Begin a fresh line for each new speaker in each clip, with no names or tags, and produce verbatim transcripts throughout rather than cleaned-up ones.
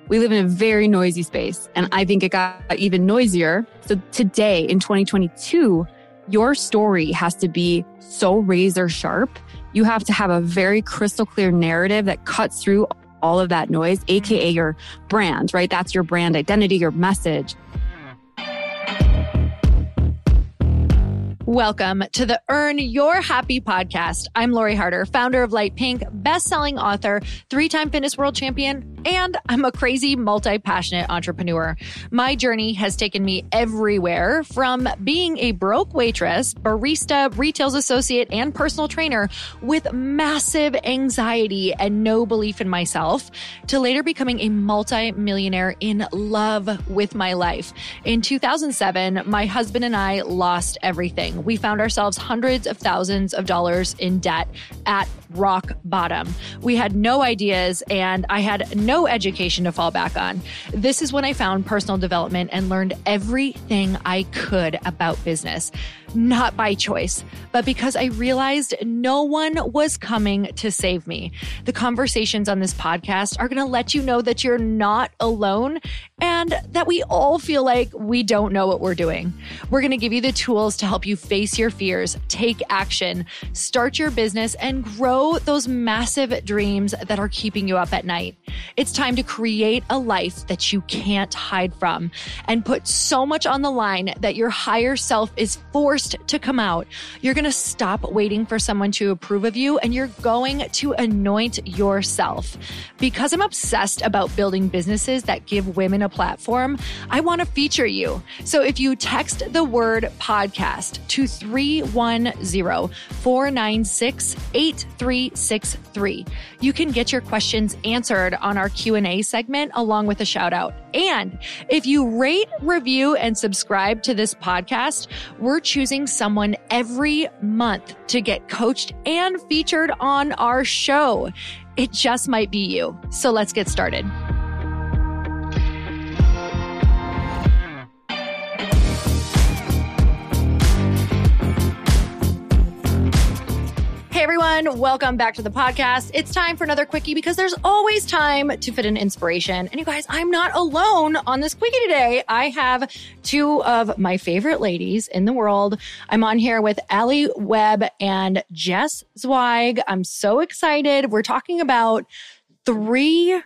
We live in a very noisy space, and I think it got even noisier. So today in twenty twenty-two, your story has to be so razor sharp. You have to have a very crystal clear narrative that cuts through all of that noise, A K A your brand, right? That's your brand identity, your message.
Welcome to the Earn Your Happy podcast. I'm Lori Harder, founder of Light Pink, best-selling author, three-time fitness world champion, and I'm a crazy, multi-passionate entrepreneur. My journey has taken me everywhere, from being a broke waitress, barista, retail associate, and personal trainer with massive anxiety and no belief in myself, to later becoming a multi-millionaire in love with my life. In two thousand seven, my husband and I lost everything. We found ourselves hundreds of thousands of dollars in debt at rock bottom. We had no ideas and I had no education to fall back on. This is when I found personal development and learned everything I could about business. Not by choice, but because I realized no one was coming to save me. The conversations on this podcast are going to let you know that you're not alone and that we all feel like we don't know what we're doing. We're going to give you the tools to help you face your fears, take action, start your business, and grow those massive dreams that are keeping you up at night. It's time to create a life that you can't hide from and put so much on the line that your higher self is forced to come out. You're going to stop waiting for someone to approve of you and you're going to anoint yourself. Because I'm obsessed about building businesses that give women a platform, I want to feature you. So if you text the word podcast to three one zero, four nine six, eight three six three, you can get your questions answered on our Q and A segment along with a shout out. And if you rate, review, and subscribe to this podcast, we're choosing someone every month to get coached and featured on our show. It just might be you. So let's get started. Hey everyone, welcome back to the podcast. It's time for another quickie because there's always time to fit in inspiration. And you guys, I'm not alone on this quickie today. I have two of my favorite ladies in the world. I'm on here with Allie Webb and Jess Zweig. I'm so excited. We're talking about three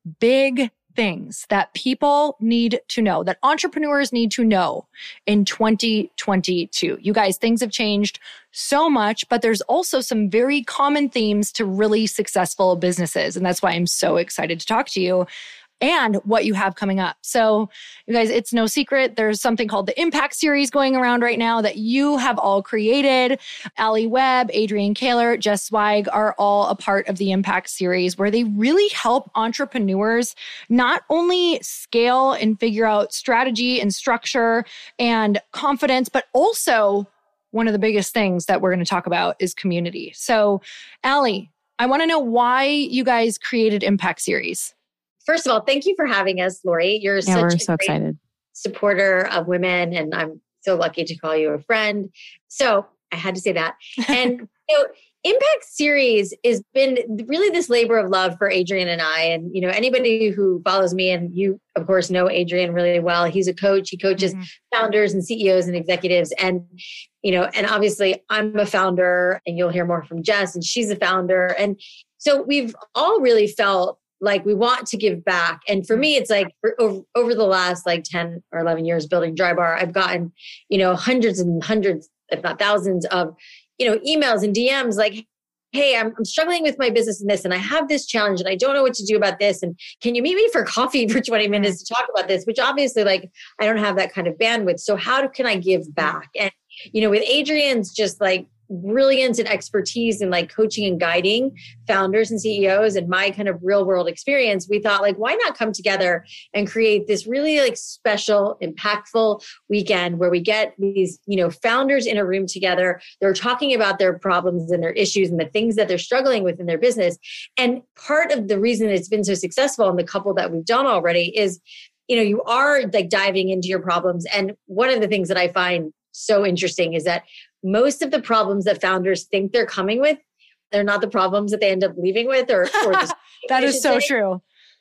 big things that people need to know, that entrepreneurs need to know in twenty twenty-two. You guys, things have changed so much, but there's also some very common themes to really successful businesses. And that's why I'm so excited to talk to you and what you have coming up. So you guys, it's no secret. There's something called the Impact Series going around right now that you have all created. Allie Webb, Adrienne Kaler, Jess Zweig are all a part of the Impact Series, where they really help entrepreneurs not only scale and figure out strategy and structure and confidence, but also one of the biggest things that we're going to talk about is community. So Allie, I want to know why you guys created Impact Series.
First of all, thank you for having us, Lori. You're
yeah,
such
we're
a
so
great
excited.
supporter of women, and I'm so lucky to call you a friend. So I had to say that. And you know, Impact Series has been really this labor of love for Adrienne and I. And you know, anybody who follows me, and you, of course, know Adrienne really well. He's a coach. He coaches mm-hmm. founders and C E Os and executives. And you know, and obviously, I'm a founder, and you'll hear more from Jess, and she's a founder. And so we've all really felt like we want to give back. And for me, it's like for, over, over the last like ten or eleven years building Drybar, I've gotten, you know, hundreds and hundreds, if not thousands of, you know, emails and D Ms like, hey, I'm, I'm struggling with my business and this, and I have this challenge and I don't know what to do about this. And can you meet me for coffee for twenty minutes to talk about this? Which obviously like, I don't have that kind of bandwidth. So how can I give back? And, you know, with Adrienne's just like brilliance and expertise in like coaching and guiding founders and C E Os and my kind of real world experience, we thought like, why not come together and create this really like special, impactful weekend where we get these, you know, founders in a room together. They're talking about their problems and their issues and the things that they're struggling with in their business. And part of the reason it's been so successful in the couple that we've done already is, you know, you are like diving into your problems. And one of the things that I find so interesting is that most of the problems that founders think they're coming with, they're not the problems that they end up leaving with. Or, or
that is so true.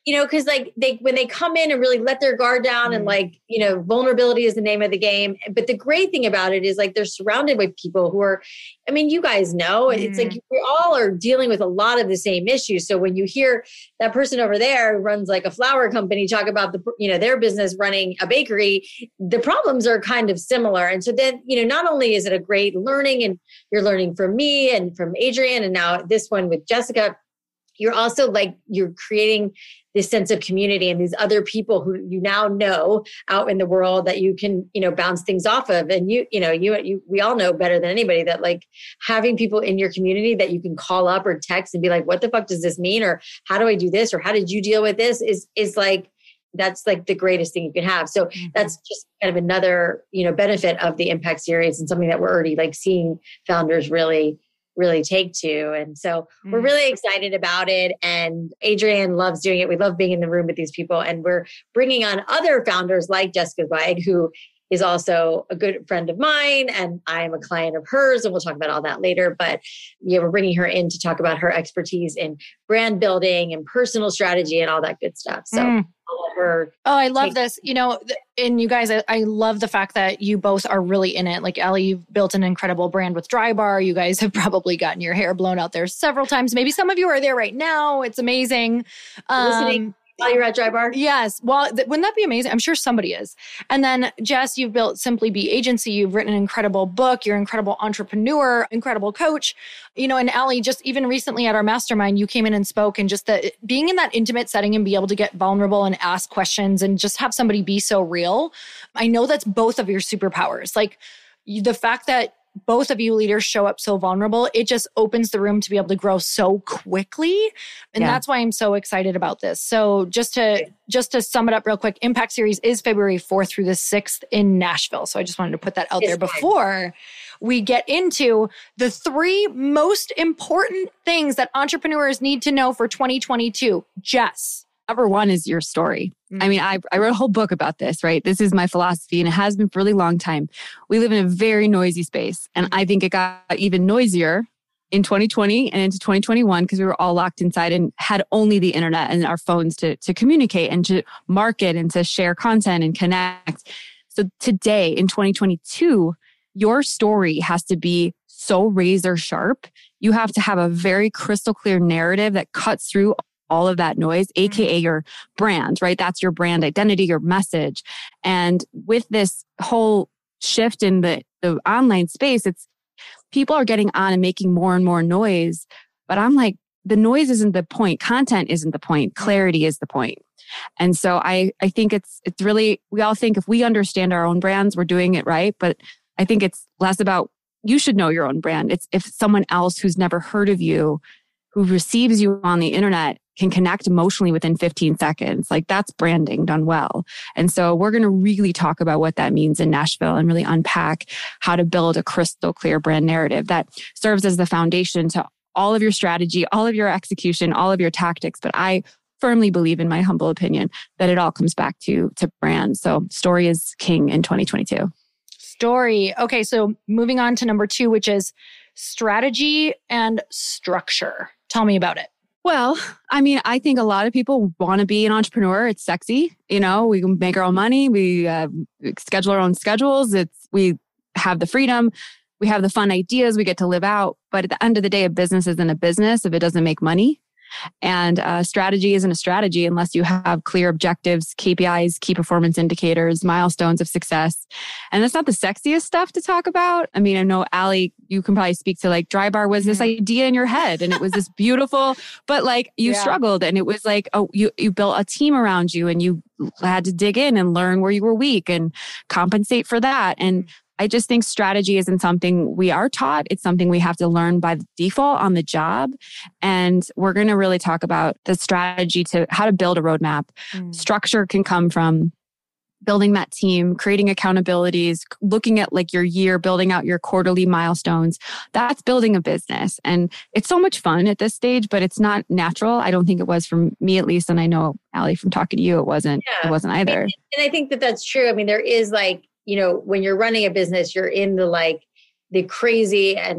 you know, because like they, when they come in and really let their guard down mm. and like, you know, vulnerability is the name of the game. But the great thing about it is like they're surrounded with people who are, I mean, you guys know, mm. it's like we all are dealing with a lot of the same issues. So when you hear that person over there who runs like a flower company talk about the, you know, their business running a bakery, the problems are kind of similar. And so then, you know, not only is it a great learning and you're learning from me and from Adrienne and now this one with Jessica, you're also like, you're creating this sense of community and these other people who you now know out in the world that you can, you know, bounce things off of. And you, you know, you, you, we all know better than anybody that like having people in your community that you can call up or text and be like, what the fuck does this mean? Or how do I do this? Or how did you deal with this? Is, is like, that's like the greatest thing you can have. So mm-hmm. that's just kind of another, you know, benefit of the Impact Series and something that we're already like seeing founders really really take to. And so mm-hmm. we're really excited about it. And Adrienne loves doing it. We love being in the room with these people. And we're bringing on other founders like Jessica Zweig, who is also a good friend of mine. And I'm a client of hers. And we'll talk about all that later. But yeah, we're bringing her in to talk about her expertise in brand building and personal strategy and all that good stuff. So mm.
Oh, I love this. You know, and you guys, I, I love the fact that you both are really in it. Like Allie, you've built an incredible brand with Drybar. You guys have probably gotten your hair blown out there several times. Maybe some of you are there right now. It's amazing. Um,
Listening. While you're at Drybar?
Yes. Well, th- wouldn't that be amazing? I'm sure somebody is. And then Jess, you've built Simply Be Agency. You've written an incredible book. You're an incredible entrepreneur, incredible coach. You know, and Allie, just even recently at our mastermind, you came in and spoke, and just the being in that intimate setting and be able to get vulnerable and ask questions and just have somebody be so real. I know that's both of your superpowers. Like the fact that both of you leaders show up so vulnerable, it just opens the room to be able to grow so quickly. And yeah. that's why I'm so excited about this. So just to just to sum it up real quick, Impact Series is February fourth through the sixth in Nashville. So I just wanted to put that out it's there before we get into the three most important things that entrepreneurs need to know for twenty twenty-two. Jess.
Number one is your story. Mm-hmm. I mean, I, I wrote a whole book about this, right? This is my philosophy and it has been for a really long time. We live in a very noisy space. And I think it got even noisier in twenty twenty and into twenty twenty-one because we were all locked inside and had only the internet and our phones to, to communicate and to market and to share content and connect. So today in twenty twenty-two, your story has to be so razor sharp. You have to have a very crystal clear narrative that cuts through all of that noise, A K A your brand, right? That's your brand identity, your message. And with this whole shift in the, the online space, it's people are getting on and making more and more noise. But I'm like, the noise isn't the point. Content isn't the point. Clarity is the point. And so I, I think it's, it's really, we all think if we understand our own brands, we're doing it right. But I think it's less about, you should know your own brand. It's if someone else who's never heard of you, who receives you on the internet, can connect emotionally within fifteen seconds. Like that's branding done well. And so we're going to really talk about what that means in Nashville and really unpack how to build a crystal clear brand narrative that serves as the foundation to all of your strategy, all of your execution, all of your tactics. But I firmly believe, in my humble opinion, that it all comes back to, to brand. So story is king in twenty twenty-two.
Story. Okay. So moving on to number two, which is strategy and structure. Tell me about it.
Well, I mean, I think a lot of people want to be an entrepreneur. It's sexy. You know, we can make our own money. We uh, schedule our own schedules. It's we have the freedom. We have the fun ideas we get to live out. But at the end of the day, a business isn't a business if it doesn't make money. And uh, strategy isn't a strategy unless you have clear objectives, K P Is, key performance indicators, milestones of success. And that's not the sexiest stuff to talk about. I mean, I know, Allie, you can probably speak to like Drybar was this idea in your head and it was this beautiful, but like you yeah. struggled and it was like, oh, you, you built a team around you and you had to dig in and learn where you were weak and compensate for that. And I just think strategy isn't something we are taught. It's something we have to learn by default on the job. And we're going to really talk about the strategy to how to build a roadmap. Mm. Structure can come from building that team, creating accountabilities, looking at like your year, building out your quarterly milestones. That's building a business. And it's so much fun at this stage, but it's not natural. I don't think it was for me, at least. And I know, Allie, from talking to you, it wasn't, yeah. it wasn't either.
And, and I think that that's true. I mean, there is like, you know, when you're running a business, you're in the like the crazy and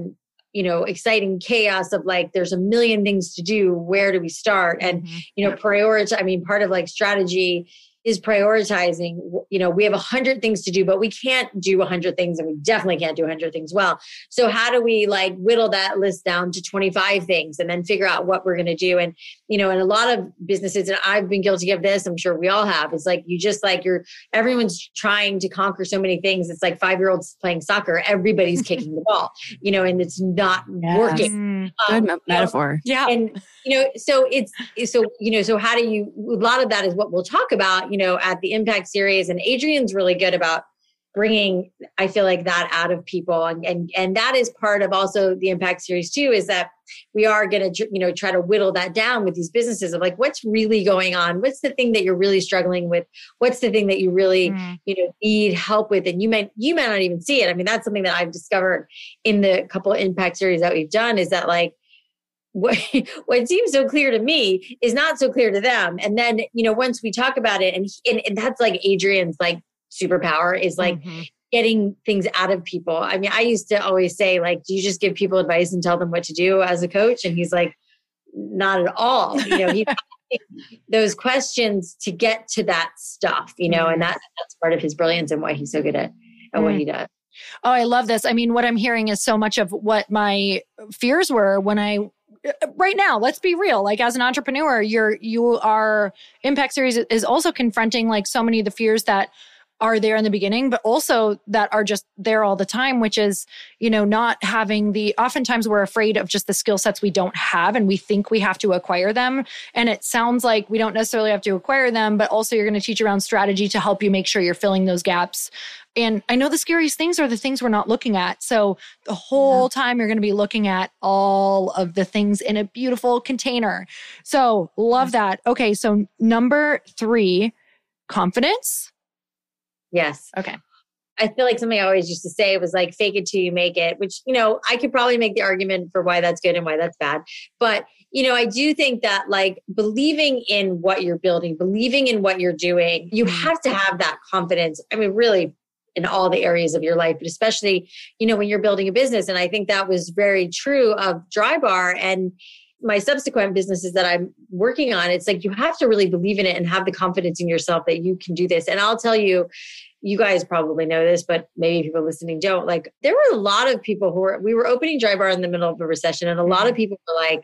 you know, exciting chaos of like, there's a million things to do. Where do we start? And,
Mm-hmm.
you know, prioritize, I mean, part of like strategy is prioritizing. You know, we have a hundred things to do, but we can't do a hundred things, and we definitely can't do a hundred things well. So how do we like whittle that list down to twenty-five things and then figure out what we're going to do? And, you know, and a lot of businesses, and I've been guilty of this, I'm sure we all have, it's like, you just like, you're, everyone's trying to conquer so many things. It's like five-year-olds playing soccer. Everybody's kicking the ball, you know, and it's not
Yes.
working.
Good
Um,
metaphor.
Yeah.
And, you know, so it's, so, you know, so how do you, a lot of that is what we'll talk about, you know, at the Impact Series. And Adrienne's really good about bringing, I feel like, that out of people. And, and, and that is part of also the Impact Series too, is that we are going to, you know, try to whittle that down with these businesses of like, what's really going on? What's the thing that you're really struggling with? What's the thing that you really, mm. you know, need help with? And you might, you might not even see it. I mean, that's something that I've discovered in the couple of Impact Series that we've done, is that like, what, what seems so clear to me is not so clear to them. And then, you know, once we talk about it, and, and, and that's like Adrienne's like superpower, is like mm-hmm. getting things out of people. I mean, I used to always say, like, do you just give people advice and tell them what to do as a coach? And he's like, not at all. You know, he those questions to get to that stuff, you know, and that, that's part of his brilliance and why he's so good at, at mm. what he does.
Oh, I love this. I mean, what I'm hearing is so much of what my fears were when I right now, let's be real. Like, as an entrepreneur, you're, you are, Impact Series is also confronting like so many of the fears that are there in the beginning, but also that are just there all the time, which is, you know, not having the, oftentimes we're afraid of just the skill sets we don't have, and we think we have to acquire them. And it sounds like we don't necessarily have to acquire them, but also you're going to teach around strategy to help you make sure you're filling those gaps. And I know the scariest things are the things we're not looking at. So the whole yeah. time you're going to be looking at all of the things in a beautiful container. So love that. Okay. So number three, confidence.
Yes.
Okay.
I feel like something I always used to say was like, fake it till you make it, which, you know, I could probably make the argument for why that's good and why that's bad. But, you know, I do think that like believing in what you're building, believing in what you're doing, you have to have that confidence. I mean, really in all the areas of your life, but especially, you know, when you're building a business. And I think that was very true of Drybar and my subsequent businesses that I'm working on. It's like, you have to really believe in it and have the confidence in yourself that you can do this. And I'll tell you, you guys probably know this, but maybe people listening don't. Like, there were a lot of people who were, we were opening Drybar in the middle of a recession. And a lot of people were like,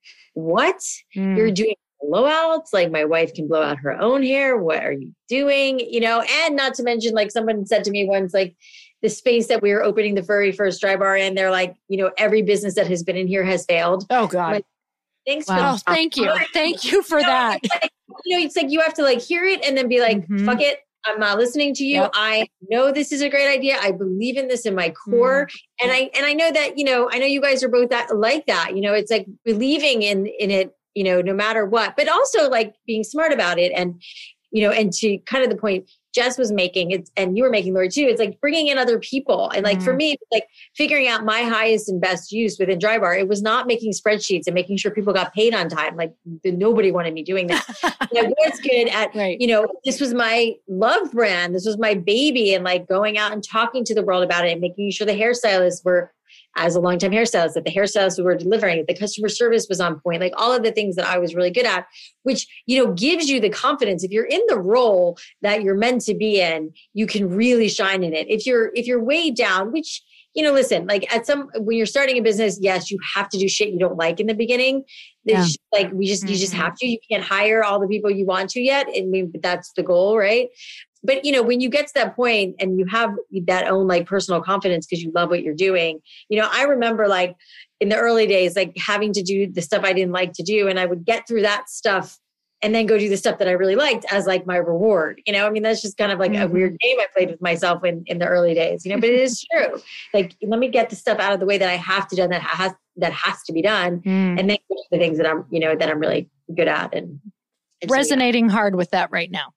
what? Mm. You're doing blowouts? Like, my wife can blow out her own hair. What are you doing? You know, and not to mention, like, someone said to me once, like, the space that we were opening the very first Drybar in, they're like, you know, every business that has been in here has failed.
Oh God.
Like, thanks
wow.
for
thank you. Thank you for
you know,
that.
It's like, you know, it's like you have to like hear it and then be like, mm-hmm. fuck it. I'm not listening to you. Yep. I know this is a great idea. I believe in this in my core. Mm-hmm. And I, and I know that, you know, I know you guys are both that like that, you know, it's like believing in, in it, you know, no matter what, but also like being smart about it. And, you know, and to kind of the point Jess was making it, and you were making, Lori, too, it's like bringing in other people. And like, mm. for me, like figuring out my highest and best use within Drybar, it was not making spreadsheets and making sure people got paid on time. Like, nobody wanted me doing that. I was good at, right. you know, this was my love brand. This was my baby. And like going out and talking to the world about it and making sure the hairstylists were, as a longtime hairstylist, that the hairstylists who were delivering it, the customer service was on point, like all of the things that I was really good at, which, you know, gives you the confidence. If you're in the role that you're meant to be in, you can really shine in it. If you're, if you're way down, which, you know, listen, like at some, when you're starting a business, yes, you have to do shit you don't like in the beginning. Yeah. Just, like we just, mm-hmm. you just have to, you can't hire all the people you want to yet. I mean, but that's the goal, right? But, you know, when you get to that point and you have that own like personal confidence because you love what you're doing, you know, I remember like in the early days, like having to do the stuff I didn't like to do. And I would get through that stuff and then go do the stuff that I really liked as like my reward. You know, I mean, that's just kind of like mm-hmm. a weird game I played with myself in, in the early days, you know, but it is true. Like, let me get the stuff out of the way that I have to do that has, that has to be done. Mm. And then go to the things that I'm, you know, that I'm really good at. And, and
resonating so, yeah. hard with that right now.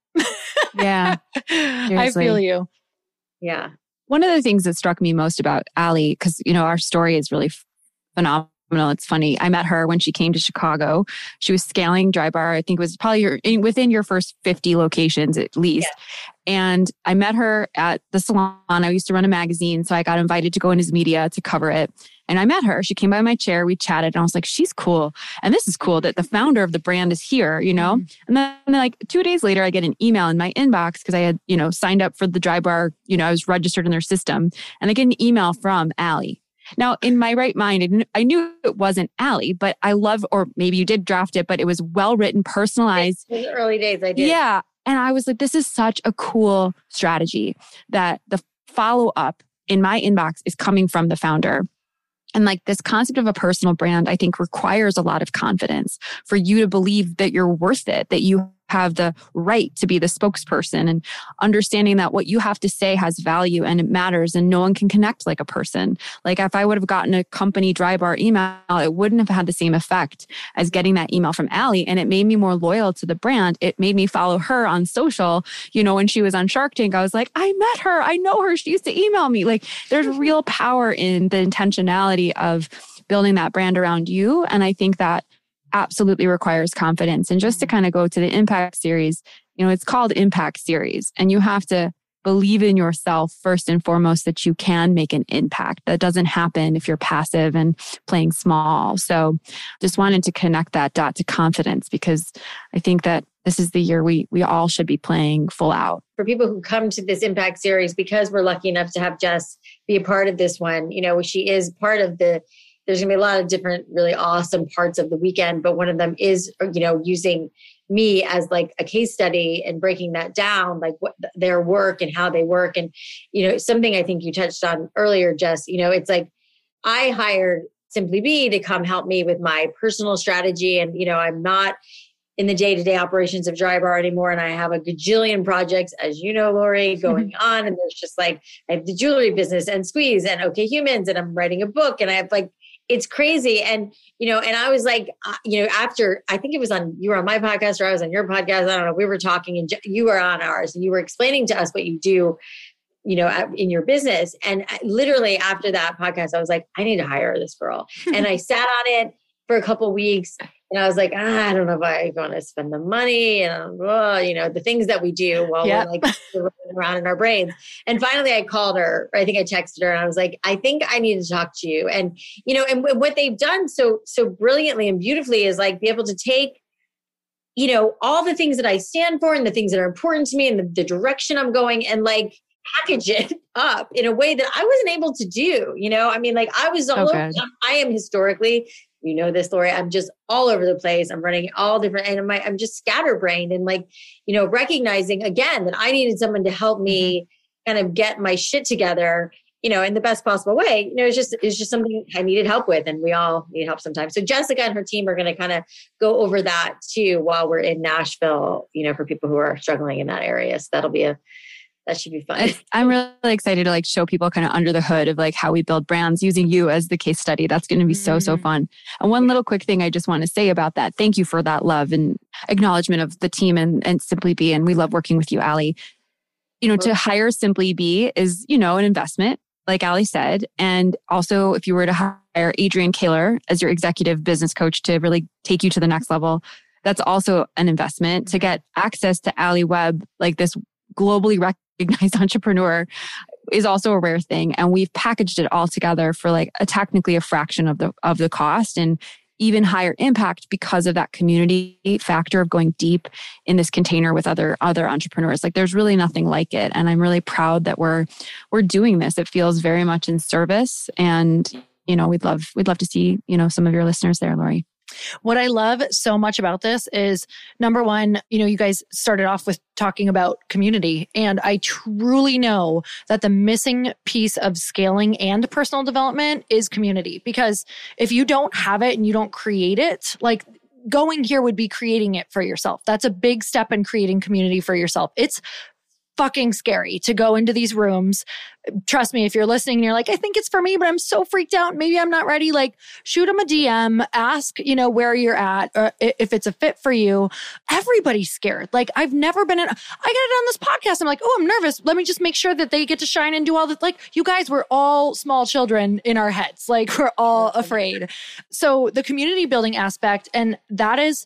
Yeah.
I feel you.
Yeah.
One of the things that struck me most about Allie, because, you know, our story is really phenomenal. It's funny. I met her when she came to Chicago. She was scaling Drybar. I think it was probably your, in, within your first fifty locations at least. Yeah. And I met her at the salon. I used to run a magazine, so I got invited to go in as media to cover it. And I met her. She came by my chair. We chatted and I was like, she's cool. And this is cool that the founder of the brand is here, you know? Mm-hmm. And then, and then like two days later, I get an email in my inbox because I had, you know, signed up for the Drybar, you know, I was registered in their system. And I get an email from Allie. Now, in my right mind, I knew it wasn't Allie, but I love, or maybe you did draft it, but it was well-written, personalized.
In the early days, I did.
Yeah. And I was like, this is such a cool strategy that the follow-up in my inbox is coming from the founder. And like this concept of a personal brand, I think requires a lot of confidence for you to believe that you're worth it, that you have the right to be the spokesperson, and understanding that what you have to say has value and it matters and no one can connect like a person. Like if I would have gotten a company Drybar email, it wouldn't have had the same effect as getting that email from Allie. And it made me more loyal to the brand. It made me follow her on social. You know, when she was on Shark Tank, I was like, I met her. I know her. She used to email me. Like there's real power in the intentionality of building that brand around you. And I think that absolutely requires confidence. And just to kind of go to the Impact Series, you know, it's called Impact Series, and you have to believe in yourself first and foremost that you can make an impact. That doesn't happen if you're passive and playing small. So just wanted to connect that dot to confidence, because I think that this is the year we we all should be playing full out.
For people who come to this Impact Series, because we're lucky enough to have Jess be a part of this one, you know, she is part of the There's going to be a lot of different really awesome parts of the weekend, but one of them is, you know, using me as like a case study and breaking that down, like what their work and how they work. And, you know, something I think you touched on earlier, Jess, you know, it's like I hired Simply Be to come help me with my personal strategy. And, you know, I'm not in the day-to-day operations of Drybar anymore. And I have a gajillion projects, as you know, Lori, going on. And there's just like, I have the jewelry business and Squeeze and OK Humans, and I'm writing a book, and I have like, it's crazy. And, you know, and I was like, uh, you know, after, I think it was on, you were on my podcast or I was on your podcast. I don't know. We were talking and you were on ours and you were explaining to us what you do, you know, in your business. And I, literally after that podcast, I was like, I need to hire this girl. And I sat on it for a couple of weeks. And I was like, ah, I don't know if I want to spend the money and, uh, you know, the things that we do while yep. we're like running around in our brains. And finally I called her, or I think I texted her, and I was like, I think I need to talk to you. And, you know, and what they've done so, so brilliantly and beautifully is like be able to take, you know, all the things that I stand for and the things that are important to me and the, the direction I'm going, and like package it up in a way that I wasn't able to do. You know, I mean, like I was all
okay.
over, I am historically, you know this, Lori, I'm just all over the place. I'm running all different, and I'm, I'm just scatterbrained, and like, you know, recognizing again that I needed someone to help me kind of get my shit together, you know, in the best possible way. You know, it's just, it's just something I needed help with, and we all need help sometimes. So Jessica and her team are going to kind of go over that too while we're in Nashville, you know, for people who are struggling in that area. So that'll be a, that should be fun.
I'm really excited to like show people kind of under the hood of like how we build brands using you as the case study. That's going to be mm-hmm. so, so fun. And one little quick thing I just want to say about that. Thank you for that love and acknowledgement of the team and, and Simply Be. And we love working with you, Allie. You know, to hire Simply Be is, you know, an investment, like Allie said. And also if you were to hire Adrienne Kaler as your executive business coach to really take you to the next level, that's also an investment. To get access to Allie Webb, like this globally recognized recognized entrepreneur, is also a rare thing. And we've packaged it all together for like a technically a fraction of the of the cost, and even higher impact because of that community factor of going deep in this container with other other entrepreneurs. Like there's really nothing like it. And I'm really proud that we're we're doing this. It feels very much in service. And, you know, we'd love we'd love to see, you know, some of your listeners there, Lori.
What I love so much about this is, number one, you know, you guys started off with talking about community. And I truly know that the missing piece of scaling and personal development is community. Because if you don't have it and you don't create it, like going here would be creating it for yourself. That's a big step in creating community for yourself. It's fucking scary to go into these rooms. Trust me, if you're listening and you're like, I think it's for me, but I'm so freaked out. Maybe I'm not ready. Like shoot them a D M, ask, you know, where you're at, or if it's a fit for you. Everybody's scared. Like I've never been in, I got it on this podcast. I'm like, oh, I'm nervous. Let me just make sure that they get to shine and do all this. Like you guys, we're all small children in our heads. Like we're all afraid. So the community building aspect, and that is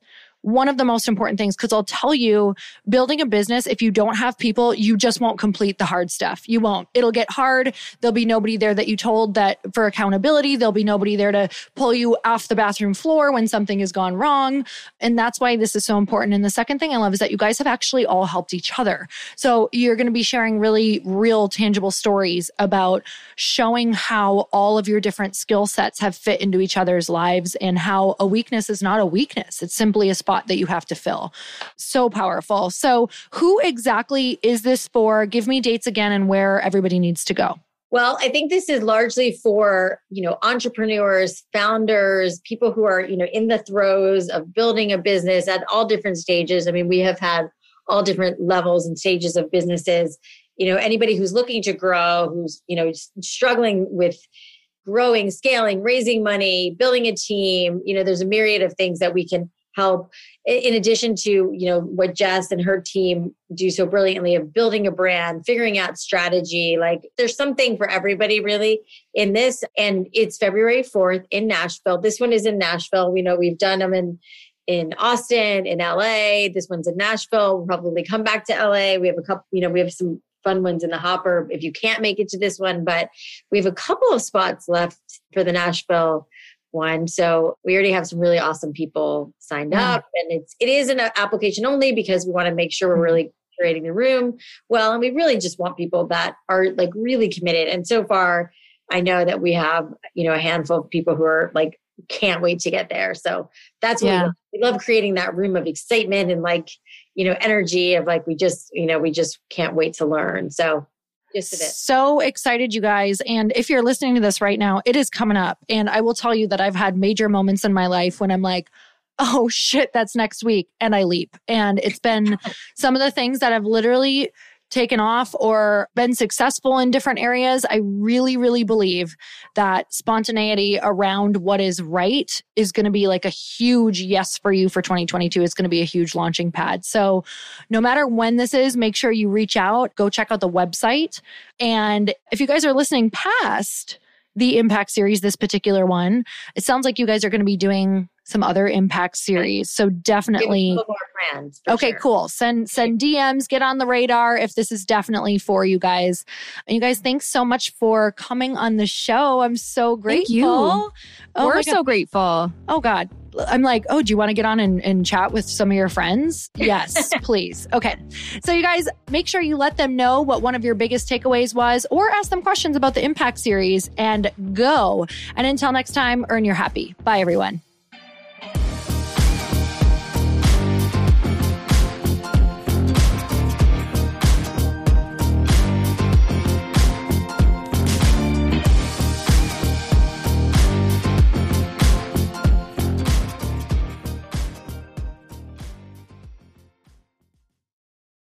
one of the most important things, because I'll tell you, building a business, if you don't have people, you just won't complete the hard stuff. You won't. It'll get hard. There'll be nobody there that you told that for accountability. There'll be nobody there to pull you off the bathroom floor when something has gone wrong. And that's why this is so important. And the second thing I love is that you guys have actually all helped each other. So you're going to be sharing really real, tangible stories about showing how all of your different skill sets have fit into each other's lives and how a weakness is not a weakness. It's simply a spot that you have to fill. So powerful. So who exactly is this for? Give me dates again and where everybody needs to go.
Well, I think this is largely for, you know, entrepreneurs, founders, people who are, you know, in the throes of building a business at all different stages. I mean, we have had all different levels and stages of businesses. You know, anybody who's looking to grow, who's, you know, struggling with growing, scaling, raising money, building a team, you know, there's a myriad of things that we can help in addition to, you know, what Jess and her team do so brilliantly of building a brand, figuring out strategy. Like there's something for everybody really in this. And it's February fourth in Nashville. This one is in Nashville. We know we've done them in, in Austin, in L A. This one's in Nashville. We'll probably come back to L A. We have a couple, you know, we have some fun ones in the hopper if you can't make it to this one, but we have a couple of spots left for the Nashville one. So we already have some really awesome people signed
Yeah.
up, and it's, it is an application only because we want to make sure we're really curating the room well. And we really just want people that are like really committed. And so far I know that we have, you know, a handful of people who are like, can't wait to get there. So that's what
Yeah.
we love. We love creating that room of excitement and like, you know, energy of like, we just, you know, we just can't wait to learn. So just a bit.
So excited, you guys. And if you're listening to this right now, it is coming up. And I will tell you that I've had major moments in my life when I'm like, oh shit, that's next week. And I leap. And it's been some of the things that have literally taken off or been successful in different areas. I really, really believe that spontaneity around what is right is going to be like a huge yes for you for twenty twenty-two. It's going to be a huge launching pad. So no matter when this is, make sure you reach out, go check out the website. And if you guys are listening past the Impact series, this particular one, it sounds like you guys are going to be doing some other Impact series. So definitely.
More brands,
okay,
sure.
cool. Send send D Ms, get on the radar if this is definitely for you guys. And you guys, thanks so much for coming on the show. I'm so grateful.
Thank you.
Oh
We're
my
so
God.
grateful.
Oh God. I'm like, oh, do you want to get on and, and chat with some of your friends? Yes, please. Okay. So you guys, make sure you let them know what one of your biggest takeaways was or ask them questions about the Impact series and go. And until next time, earn your happy. Bye, everyone.